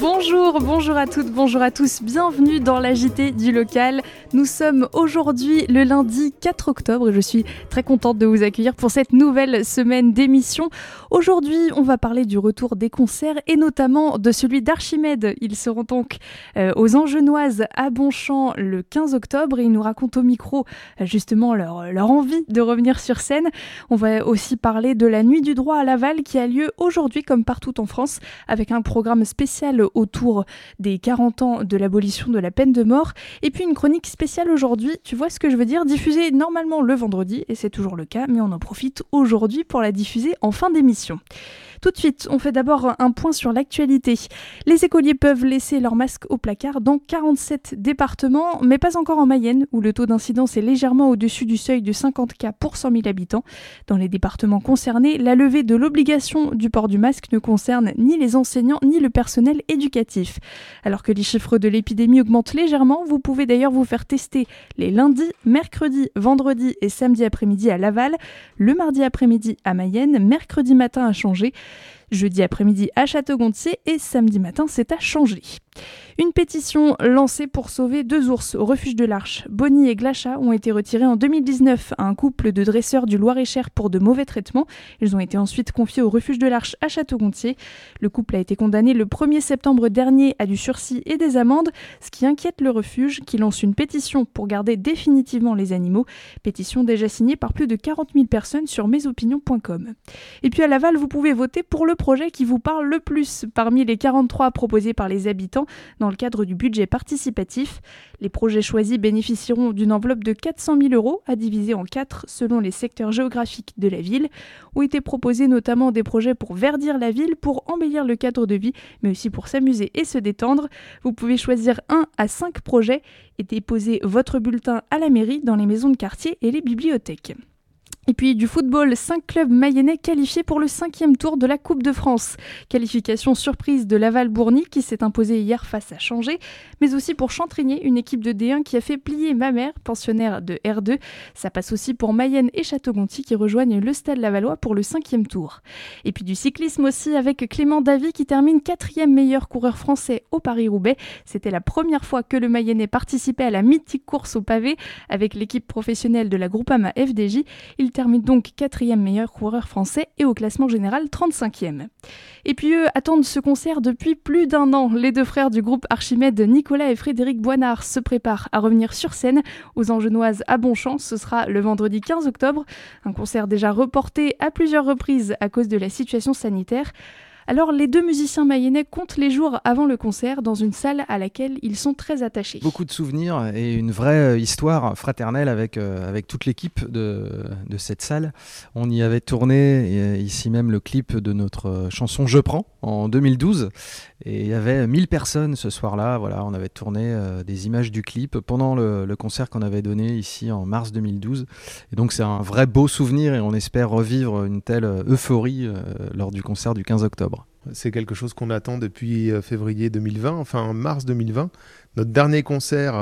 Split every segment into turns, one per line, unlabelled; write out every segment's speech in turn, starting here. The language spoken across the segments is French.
Bonjour à toutes, bonjour à tous, bienvenue dans la JT du local. Nous sommes aujourd'hui le lundi 4 octobre et je suis très contente de vous accueillir pour cette nouvelle semaine d'émission. Aujourd'hui, on va parler du retour des concerts et notamment de celui d'Archimède. Ils seront donc aux Angenoises à Bonchamp le 15 octobre et ils nous racontent au micro justement leur envie de revenir sur scène. On va aussi parler de la Nuit du droit à Laval qui a lieu aujourd'hui comme partout en France avec un programme spécial autour des 40 ans de l'abolition de la peine de mort et puis une chronique spéciale aujourd'hui, tu vois ce que je veux dire, diffusée normalement le vendredi et c'est toujours le cas mais on en profite aujourd'hui pour la diffuser en fin d'émission. Tout de suite, on fait d'abord un point sur l'actualité. Les écoliers peuvent laisser leur masque au placard dans 47 départements, mais pas encore en Mayenne, où le taux d'incidence est légèrement au-dessus du seuil de 50 cas pour 100 000 habitants. Dans les départements concernés, la levée de l'obligation du port du masque ne concerne ni les enseignants ni le personnel éducatif. Alors que les chiffres de l'épidémie augmentent légèrement, vous pouvez d'ailleurs vous faire tester les lundis, mercredis, vendredis et samedi après-midi à Laval, le mardi après-midi à Mayenne, mercredi matin à Changé, jeudi après-midi à Château-Gontier et samedi matin c'est à Changé. Une pétition lancée pour sauver 2 ours au refuge de l'Arche. Bonnie et Glacha ont été retirés en 2019 à un couple de dresseurs du Loir-et-Cher pour de mauvais traitements. Ils ont été ensuite confiés au refuge de l'Arche à Château-Gontier. Le couple a été condamné le 1er septembre dernier à du sursis et des amendes, ce qui inquiète le refuge qui lance une pétition pour garder définitivement les animaux. Pétition déjà signée par plus de 40 000 personnes sur mesopinions.com. Et puis à Laval, vous pouvez voter pour le projet qui vous parle le plus parmi les 43 proposés par les habitants dans le cadre du budget participatif. Les projets choisis bénéficieront d'une enveloppe de 400 000 € à diviser en 4 selon les secteurs géographiques de la ville. Ont été proposés notamment des projets pour verdir la ville, pour embellir le cadre de vie, mais aussi pour s'amuser et se détendre. Vous pouvez choisir 1 à 5 projets et déposer votre bulletin à la mairie, dans les maisons de quartier et les bibliothèques. Et puis du football, 5 clubs mayennais qualifiés pour le 5e tour de la Coupe de France. Qualification surprise de Laval-Bourny qui s'est imposée hier face à Changé, mais aussi pour Chantrigné, une équipe de D1 qui a fait plier Mamers, pensionnaire de R2. Ça passe aussi pour Mayenne et Château-Gontier qui rejoignent le Stade Lavallois pour le 5e tour. Et puis du cyclisme aussi avec Clément Davy qui termine 4e meilleur coureur français au Paris-Roubaix. C'était la première fois que le Mayennais participait à la mythique course au pavé avec l'équipe professionnelle de la Groupama FDJ. Il termine donc 4e meilleur coureur français et au classement général 35e. Et puis eux attendent ce concert depuis plus d'1 an. Les 2 frères du groupe Archimède, Nicolas et Frédéric Boinard, se préparent à revenir sur scène aux Angenoises à Bonchamp. Ce sera le vendredi 15 octobre. Un concert déjà reporté à plusieurs reprises à cause de la situation sanitaire. Alors les 2 musiciens mayennais comptent les jours avant le concert dans une salle à laquelle ils sont très attachés.
Beaucoup de souvenirs et une vraie histoire fraternelle avec toute l'équipe de cette salle. On y avait tourné ici même le clip de notre chanson Je prends en 2012 et il y avait 1000 personnes ce soir-là. Voilà, on avait tourné des images du clip pendant le concert qu'on avait donné ici en mars 2012. Et donc c'est un vrai beau souvenir et on espère revivre une telle euphorie lors du concert du 15 octobre.
C'est quelque chose qu'on attend depuis février 2020, enfin mars 2020. Notre dernier concert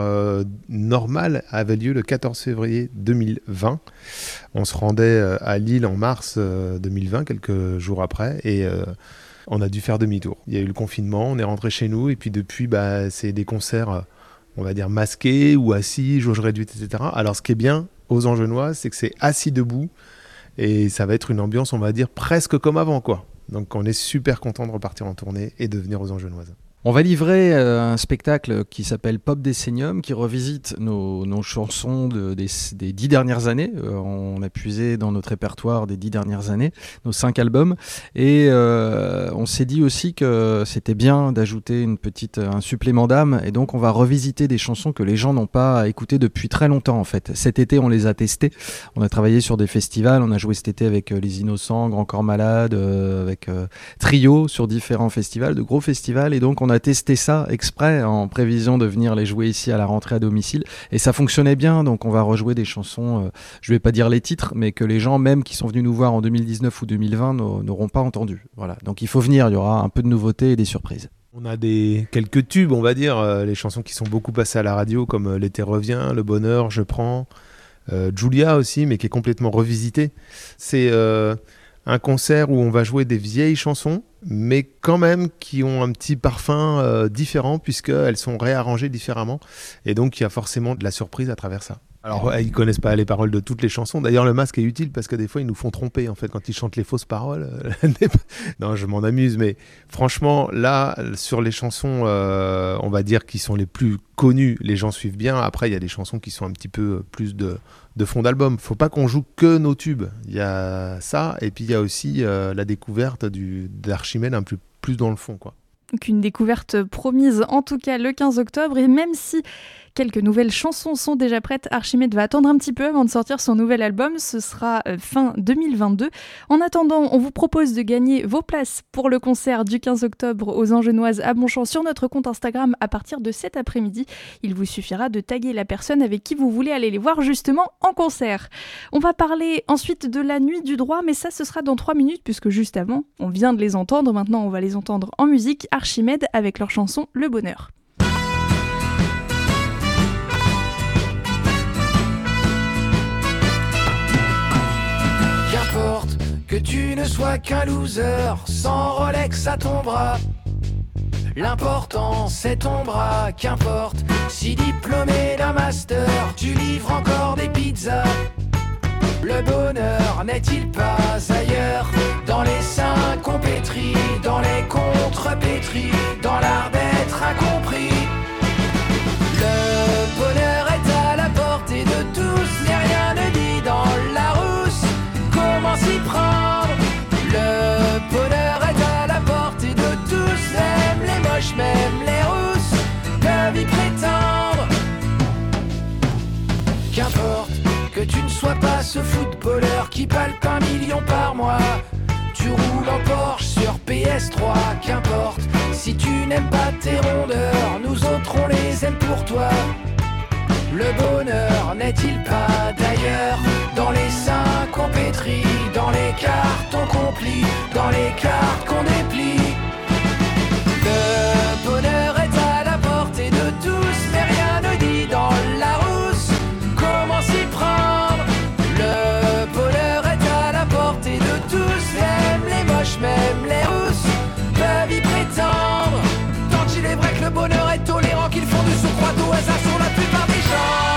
normal avait lieu le 14 février 2020. On se rendait à Lille en mars 2020, quelques jours après, et on a dû faire demi-tour. Il y a eu le confinement, on est rentré chez nous, et puis depuis, c'est des concerts, on va dire, masqués ou assis, jauge réduite, etc. Alors ce qui est bien aux Angenois, c'est que c'est assis debout, et ça va être une ambiance, on va dire, presque comme avant, quoi. Donc on est super content de repartir en tournée et de venir aux Angenoises.
On va livrer un spectacle qui s'appelle Pop Decennium, qui revisite nos chansons des 10 dernières années. On a puisé dans notre répertoire des 10 dernières années, nos 5 albums. Et on s'est dit aussi que c'était bien d'ajouter un supplément d'âme. Et donc on va revisiter des chansons que les gens n'ont pas écoutées depuis très longtemps en fait. Cet été, on les a testées. On a travaillé sur des festivals. On a joué cet été avec Les Innocents, Grand Corps Malade, avec Trio sur différents festivals, de gros festivals. Et donc on a testé ça exprès en prévision de venir les jouer ici à la rentrée à domicile et ça fonctionnait bien, donc on va rejouer des chansons, je vais pas dire les titres, mais que les gens même qui sont venus nous voir en 2019 ou 2020 n'auront pas entendu. Voilà, donc il faut venir, il y aura un peu de nouveautés et des surprises.
On a quelques tubes, on va dire, les chansons qui sont beaucoup passées à la radio comme L'été revient, Le bonheur, Je prends, Julia aussi, mais qui est complètement revisité. C'est un concert où on va jouer des vieilles chansons mais quand même qui ont un petit parfum différent puisqu'elles sont réarrangées différemment. Et donc, il y a forcément de la surprise à travers ça. Alors, ils connaissent pas les paroles de toutes les chansons. D'ailleurs, le masque est utile parce que des fois, ils nous font tromper, en fait, quand ils chantent les fausses paroles. Non, je m'en amuse, mais franchement, là, sur les chansons, on va dire, qui sont les plus connues, les gens suivent bien. Après, il y a des chansons qui sont un petit peu plus de fond d'album. Faut pas qu'on joue que nos tubes. Il y a ça, et puis il y a aussi la découverte d'Archimède un peu plus dans le fond, quoi.
Donc une découverte promise en tout cas le 15 octobre, et même si quelques nouvelles chansons sont déjà prêtes, Archimède va attendre un petit peu avant de sortir son nouvel album, ce sera fin 2022. En attendant, on vous propose de gagner vos places pour le concert du 15 octobre aux Angenoises à Bonchamp sur notre compte Instagram à partir de cet après-midi. Il vous suffira de taguer la personne avec qui vous voulez aller les voir justement en concert. On va parler ensuite de la Nuit du Droit, mais ça ce sera dans 3 minutes puisque juste avant, on vient de les entendre, maintenant on va les entendre en musique. Archimède avec leur chanson Le Bonheur.
Qu'importe que tu ne sois qu'un loser, sans Rolex à ton bras. L'important c'est ton bras, qu'importe si diplômé d'un master, tu livres encore des pizzas. Le bonheur n'est-il pas ailleurs, dans les seins qu'on pétrit, dans les contrepétris, dans l'art d'être incompris. Le bonheur est à la portée de tous, mais rien ne dit dans la rousse comment s'y prendre. Le bonheur est à la portée de tous, même les moches, même les rousses peuvent y prétendre. Qu'importe que tu ne sois pas ce footballeur qui palpe 1 million par mois. Tu roules en Porsche sur PS3, qu'importe si tu n'aimes pas tes rondeurs, nous autres on les aime pour toi. Le bonheur n'est-il pas d'ailleurs, dans les seins qu'on pétrit, dans les cartons qu'on plie, dans les cartes qu'on déplie. Le bonheur est à la portée de tous, mais rien ne dit dans la rousse comment s'y prendre. Le bonheur est à la portée de tous, même les moches, même les rousses peuvent y prétendre. Tant qu'il est vrai que le bonheur est tolérant, qu'ils font du surcroît au hasard sur la plupart des gens.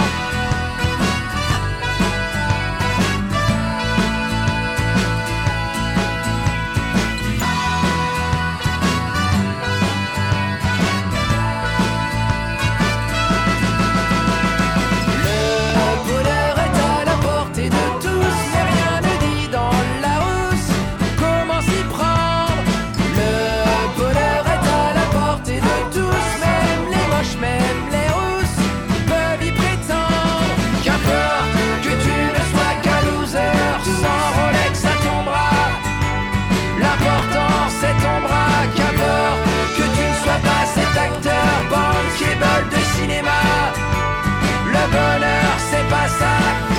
Le bonheur, c'est pas ça.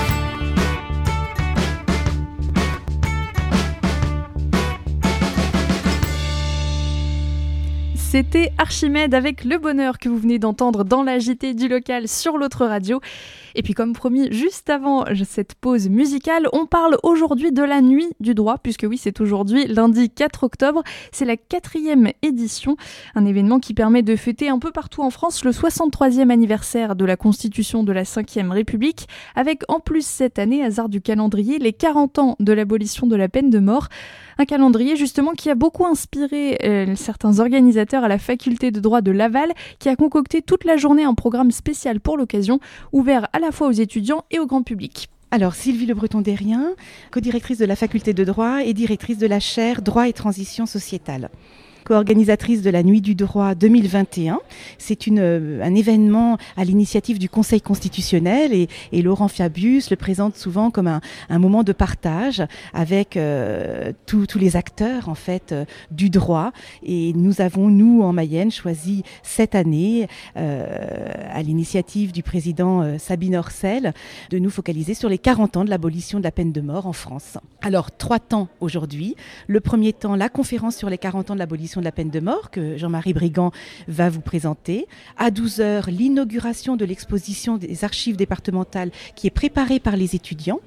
C'était Archimède avec Le Bonheur que vous venez d'entendre dans la JT du local sur l'autre radio. Et puis comme promis, juste avant cette pause musicale, on parle aujourd'hui de la Nuit du Droit, puisque oui, c'est aujourd'hui, lundi 4 octobre. C'est la 4e édition, un événement qui permet de fêter un peu partout en France le 63e anniversaire de la Constitution de la 5e République, avec en plus cette année, hasard du calendrier, les 40 ans de l'abolition de la peine de mort. Un calendrier justement qui a beaucoup inspiré certains organisateurs à la faculté de droit de Laval, qui a concocté toute la journée un programme spécial pour l'occasion, ouvert à la fois aux étudiants et au grand public.
Alors, Sylvie Le Breton-Derrien, co-directrice de la faculté de droit et directrice de la chaire Droit et transition sociétale. Co-organisatrice de la Nuit du Droit 2021. C'est un événement à l'initiative du Conseil constitutionnel et Laurent Fabius le présente souvent comme un moment de partage avec tous les acteurs en fait du droit. Et nous avons, nous en Mayenne, choisi cette année, à l'initiative du président Sabine Orcel, de nous focaliser sur les 40 ans de l'abolition de la peine de mort en France. Alors, 3 temps aujourd'hui. Le premier temps, la conférence sur les 40 ans de l'abolition l'abolition de la peine de mort que Jean-Marie Brigand va vous présenter. À 12h, l'inauguration de l'exposition des archives départementales qui est préparée par les étudiants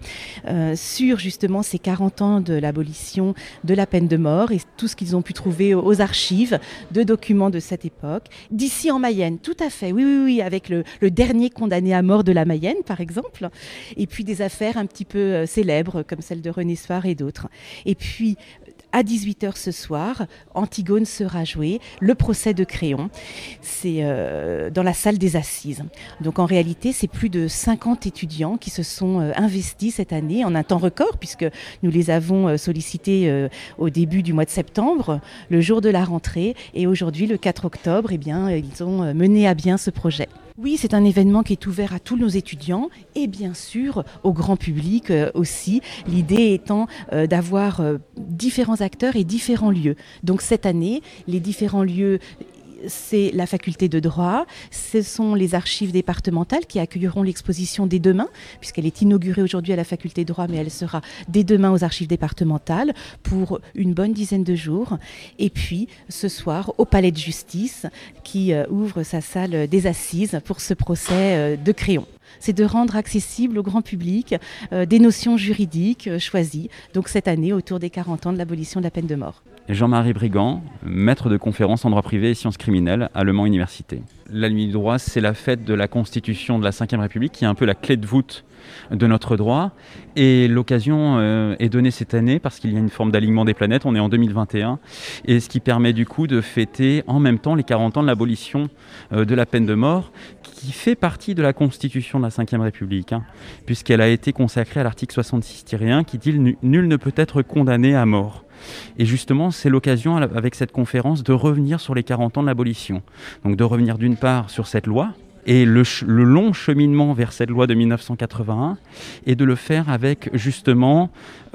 sur justement ces 40 ans de l'abolition de la peine de mort et tout ce qu'ils ont pu trouver aux archives de documents de cette époque. D'ici en Mayenne, tout à fait, oui, avec le dernier condamné à mort de la Mayenne, par exemple, et puis des affaires un petit peu célèbres comme celle de René Soir et d'autres. Et puis, à 18h ce soir, Antigone sera jouée, le procès de Créon. C'est dans la salle des Assises. Donc en réalité, c'est plus de 50 étudiants qui se sont investis cette année en un temps record, puisque nous les avons sollicités au début du mois de septembre, le jour de la rentrée. Et aujourd'hui, le 4 octobre, ils ont mené à bien ce projet. Oui, c'est un événement qui est ouvert à tous nos étudiants et bien sûr au grand public aussi. L'idée étant d'avoir différents acteurs et différents lieux. Donc cette année, les différents lieux, c'est la faculté de droit, ce sont les archives départementales qui accueilleront l'exposition dès demain, puisqu'elle est inaugurée aujourd'hui à la faculté de droit, mais elle sera dès demain aux archives départementales pour une bonne dizaine de jours. Et puis ce soir au Palais de Justice qui ouvre sa salle des assises pour ce procès de Créon. C'est de rendre accessible au grand public des notions juridiques choisies, donc cette année autour des 40 ans de l'abolition de la peine de mort.
Jean-Marie Brigand, maître de conférences en droit privé et sciences criminelles à Le Mans Université. La Nuit du droit, c'est la fête de la Constitution de la Ve République qui est un peu la clé de voûte de notre droit. Et l'occasion est donnée cette année parce qu'il y a une forme d'alignement des planètes, on est en 2021, et ce qui permet du coup de fêter en même temps les 40 ans de l'abolition de la peine de mort, qui fait partie de la Constitution de la Ve République, puisqu'elle a été consacrée à l'article 66-1 qui dit « Nul ne peut être condamné à mort ». Et justement, c'est l'occasion avec cette conférence de revenir sur les 40 ans de l'abolition. Donc de revenir d'une part sur cette loi et le long cheminement vers cette loi de 1981 et de le faire avec justement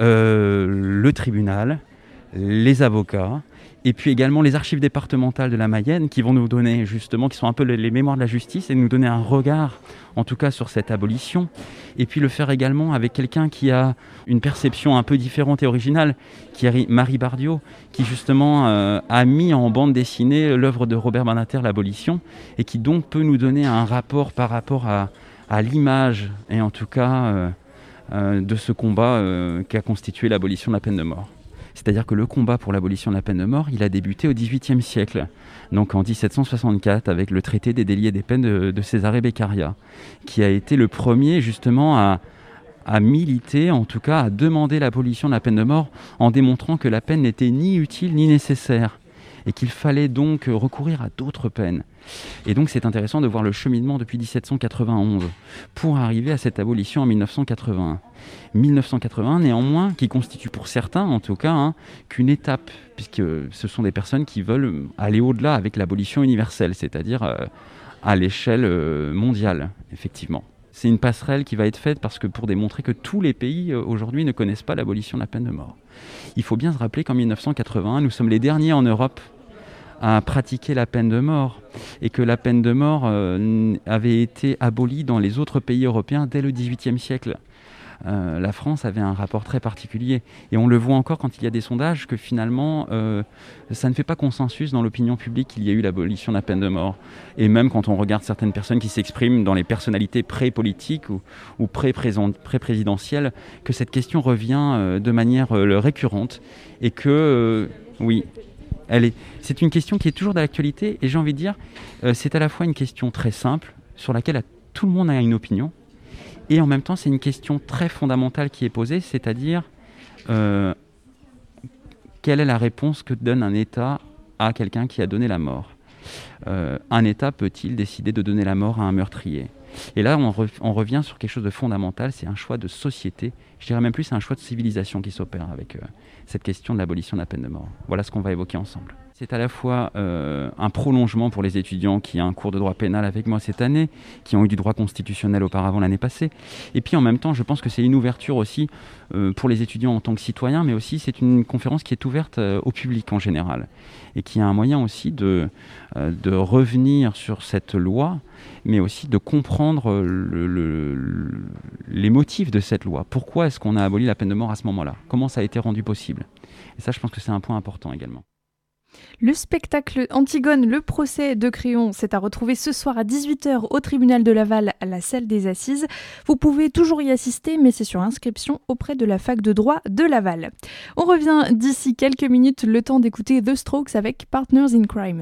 le tribunal, les avocats et puis également les archives départementales de la Mayenne qui vont nous donner justement, qui sont un peu les mémoires de la justice et nous donner un regard en tout cas sur cette abolition, et puis le faire également avec quelqu'un qui a une perception un peu différente et originale, qui est Marie Bardiot, qui justement a mis en bande dessinée l'œuvre de Robert Badinter, l'abolition, et qui donc peut nous donner un rapport par rapport à l'image, et en tout cas de ce combat qu'a constitué l'abolition de la peine de mort. C'est-à-dire que le combat pour l'abolition de la peine de mort, il a débuté au XVIIIe siècle, donc en 1764, avec le traité des délits et des peines de César Beccaria, qui a été le premier justement à militer, en tout cas à demander l'abolition de la peine de mort, en démontrant que la peine n'était ni utile ni nécessaire, et qu'il fallait donc recourir à d'autres peines. Et donc c'est intéressant de voir le cheminement depuis 1791 pour arriver à cette abolition en 1981. 1981 néanmoins qui constitue pour certains en tout cas qu'une étape, puisque ce sont des personnes qui veulent aller au-delà avec l'abolition universelle, c'est-à-dire à l'échelle mondiale, effectivement. C'est une passerelle qui va être faite parce que pour démontrer que tous les pays aujourd'hui ne connaissent pas l'abolition de la peine de mort. Il faut bien se rappeler qu'en 1981, nous sommes les derniers en Europe à pratiquer la peine de mort et que la peine de mort avait été abolie dans les autres pays européens dès le XVIIIe siècle. La France avait un rapport très particulier et on le voit encore quand il y a des sondages que finalement ça ne fait pas consensus dans l'opinion publique qu'il y a eu l'abolition de la peine de mort, et même quand on regarde certaines personnes qui s'expriment dans les personnalités pré-politiques ou pré-présidentielles, que cette question revient de manière récurrente et que oui, c'est une question qui est toujours d'actualité, et j'ai envie de dire c'est à la fois une question très simple sur laquelle tout le monde a une opinion, et en même temps c'est une question très fondamentale qui est posée, c'est-à-dire quelle est la réponse que donne un État à quelqu'un qui a donné la mort. Un État peut-il décider de donner la mort à un meurtrier ? Et là on revient sur quelque chose de fondamental, c'est un choix de société, je dirais même plus c'est un choix de civilisation qui s'opère avec cette question de l'abolition de la peine de mort. Voilà ce qu'on va évoquer ensemble. C'est à la fois un prolongement pour les étudiants qui ont un cours de droit pénal avec moi cette année, qui ont eu du droit constitutionnel auparavant l'année passée. Et puis en même temps, je pense que c'est une ouverture aussi pour les étudiants en tant que citoyens, mais aussi c'est une conférence qui est ouverte au public en général. Et qui a un moyen aussi de revenir sur cette loi, mais aussi de comprendre les motifs de cette loi. Pourquoi est-ce qu'on a aboli la peine de mort à ce moment-là ? Comment ça a été rendu possible ? Et ça, je pense que c'est un point important également.
Le spectacle Antigone, le procès de Créon, c'est à retrouver ce soir à 18h au tribunal de Laval à la salle des Assises. Vous pouvez toujours y assister, mais c'est sur inscription auprès de la fac de droit de Laval. On revient d'ici quelques minutes, le temps d'écouter The Strokes avec Partners in Crime.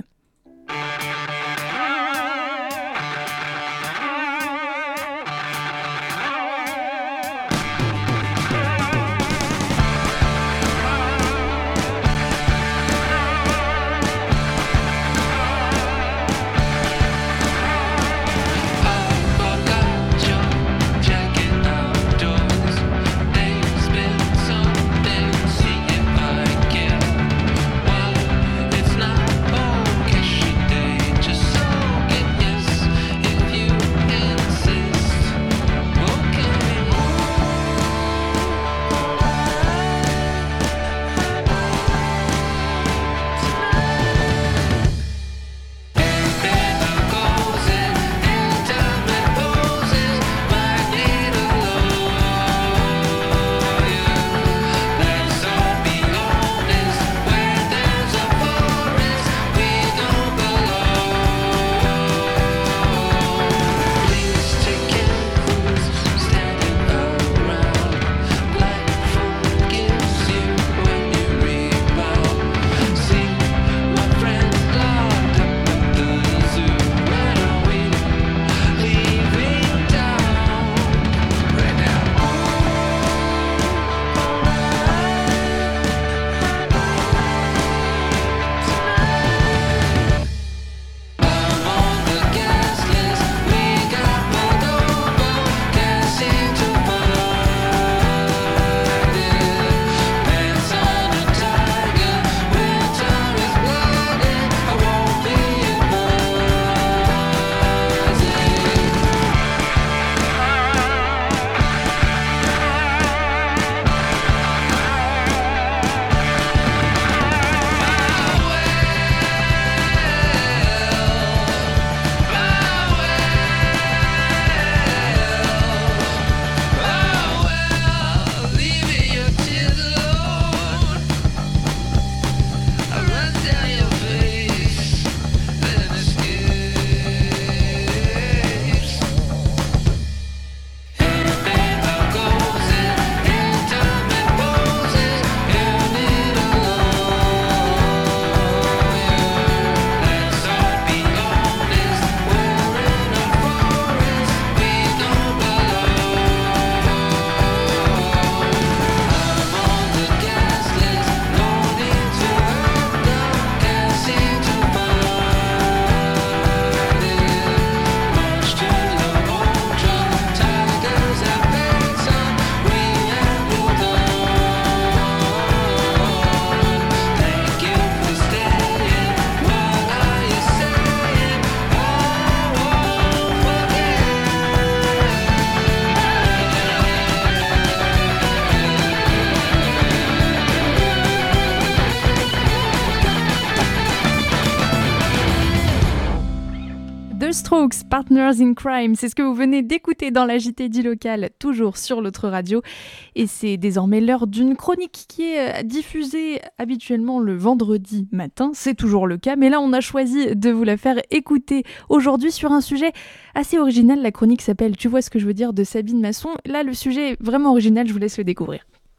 Strokes, Partners in Crime, c'est ce que vous venez d'écouter dans la JT du local, toujours sur l'autre radio. Et c'est désormais l'heure d'une chronique qui est diffusée habituellement le vendredi matin. C'est toujours le cas, mais là on a choisi de vous la faire écouter aujourd'hui sur un sujet assez original. La chronique s'appelle « Tu vois ce que je veux dire » de Sabine Masson. Là le sujet est vraiment original, je vous laisse le découvrir.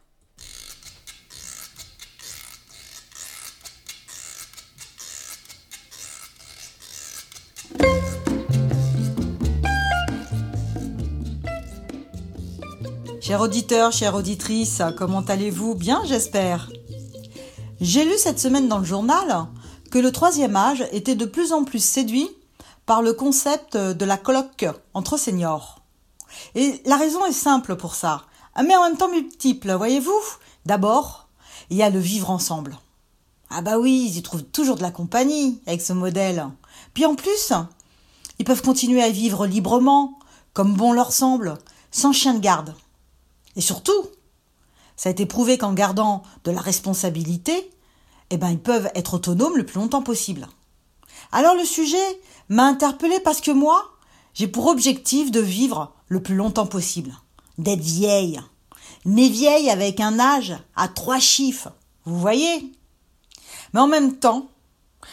Chers auditeurs, chères auditrices, comment allez-vous ? Bien, j'espère. J'ai lu cette semaine dans le journal que le troisième âge était de plus en plus séduit par le concept de la coloc entre seniors. Et la raison est simple pour ça, mais en même temps multiple, voyez-vous ? D'abord, il y a le vivre ensemble. Ah bah oui, ils y trouvent toujours de la compagnie avec ce modèle. Puis en plus, ils peuvent continuer à vivre librement, comme bon leur semble, sans chien de garde. Et surtout, ça a été prouvé qu'en gardant de la responsabilité, ils peuvent être autonomes le plus longtemps possible. Alors le sujet m'a interpellée parce que moi, j'ai pour objectif de vivre le plus longtemps possible, d'être vieille. Mais vieille avec un âge à 3 chiffres, vous voyez ? Mais en même temps,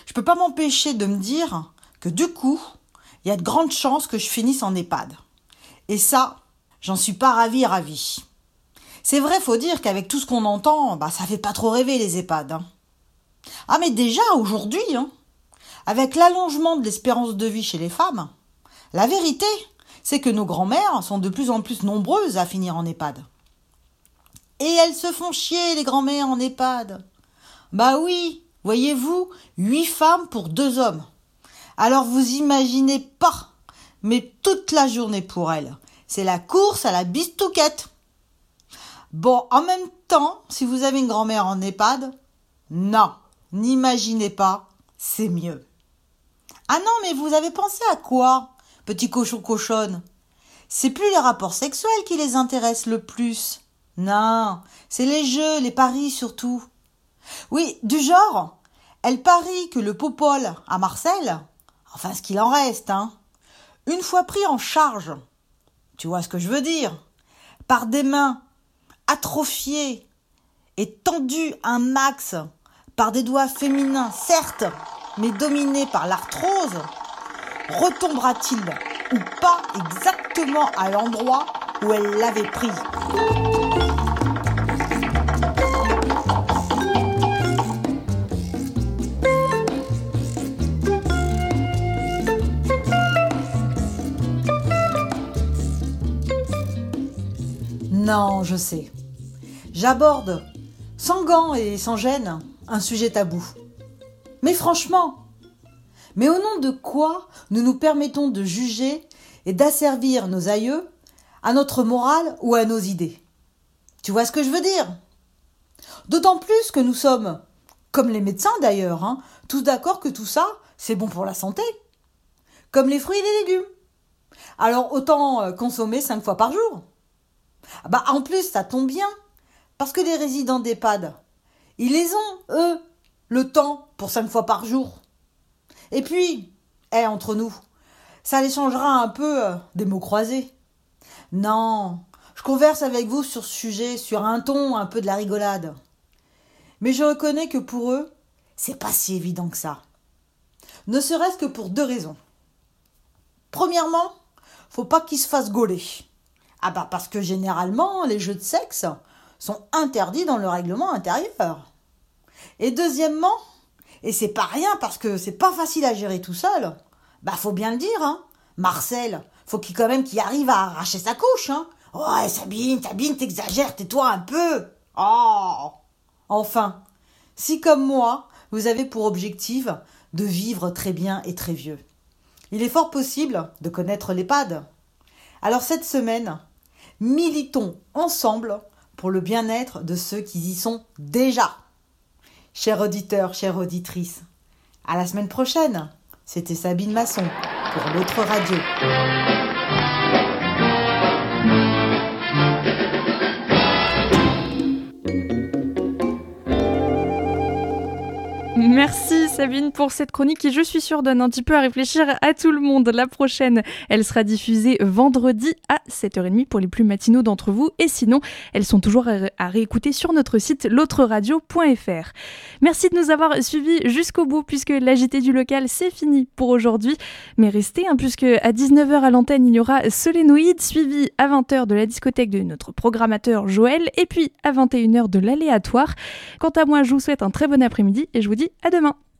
je peux pas m'empêcher de me dire que du coup, il y a de grandes chances que je finisse en EHPAD. Et ça, j'en suis pas ravie. C'est vrai, faut dire qu'avec tout ce qu'on entend, ça fait pas trop rêver les EHPAD. Ah mais déjà, aujourd'hui, avec l'allongement de l'espérance de vie chez les femmes, la vérité, c'est que nos grands-mères sont de plus en plus nombreuses à finir en EHPAD. Et elles se font chier, les grands-mères en EHPAD. Bah oui, voyez-vous, 8 femmes pour 2 hommes. Alors vous imaginez pas, mais toute la journée pour elles, c'est la course à la bistouquette. Bon, en même temps, si vous avez une grand-mère en EHPAD, non, n'imaginez pas, c'est mieux. Ah non, mais vous avez pensé à quoi, petit cochon-cochonne? C'est plus les rapports sexuels qui les intéressent le plus. Non, c'est les jeux, les paris surtout. Oui, du genre, elle parie que le Popol à Marseille, enfin ce qu'il en reste, une fois pris en charge, tu vois ce que je veux dire, par des mains atrophiées et tendues un max par des doigts féminins, certes, mais dominés par l'arthrose, retombera-t-il ou pas exactement à l'endroit où elle l'avait pris? Non, je sais. J'aborde, sans gants et sans gêne, un sujet tabou. Mais franchement, mais au nom de quoi nous nous permettons de juger et d'asservir nos aïeux à notre morale ou à nos idées? Tu vois ce que je veux dire? D'autant plus que nous sommes, comme les médecins d'ailleurs, tous d'accord que tout ça, c'est bon pour la santé. Comme les fruits et les légumes. Alors autant consommer 5 fois par jour. En plus, ça tombe bien, parce que les résidents d'EHPAD, ils les ont, eux, le temps pour 5 fois par jour. Et puis, entre nous, ça les changera un peu des mots croisés. Non, je converse avec vous sur ce sujet, sur un ton un peu de la rigolade. Mais je reconnais que pour eux, c'est pas si évident que ça. Ne serait-ce que pour 2 raisons. Premièrement, faut pas qu'ils se fassent gauler. Parce que généralement, les jeux de sexe sont interdits dans le règlement intérieur. Et deuxièmement, et c'est pas rien parce que c'est pas facile à gérer tout seul, faut bien le dire, Marcel, faut qu'il arrive à arracher sa couche, Ouais, Sabine, t'exagères, tais-toi un peu. Oh. Enfin, si comme moi, vous avez pour objectif de vivre très bien et très vieux, il est fort possible de connaître l'EHPAD. Alors cette semaine, militons ensemble pour le bien-être de ceux qui y sont déjà. Chers auditeurs, chères auditrices, à la semaine prochaine. C'était Sabine Masson pour l'autre radio.
Merci Sabine pour cette chronique qui, je suis sûre, donne un petit peu à réfléchir à tout le monde. La prochaine, elle sera diffusée vendredi à 7h30 pour les plus matinaux d'entre vous. Et sinon, elles sont toujours à réécouter sur notre site l'autreradio.fr. Merci de nous avoir suivis jusqu'au bout puisque la JT du local, c'est fini pour aujourd'hui. Mais restez, puisque à 19h à l'antenne, il y aura Solénoïde, suivi à 20h de la discothèque de notre programmateur Joël et puis à 21h de l'aléatoire. Quant à moi, je vous souhaite un très bon après-midi et je vous dis à demain.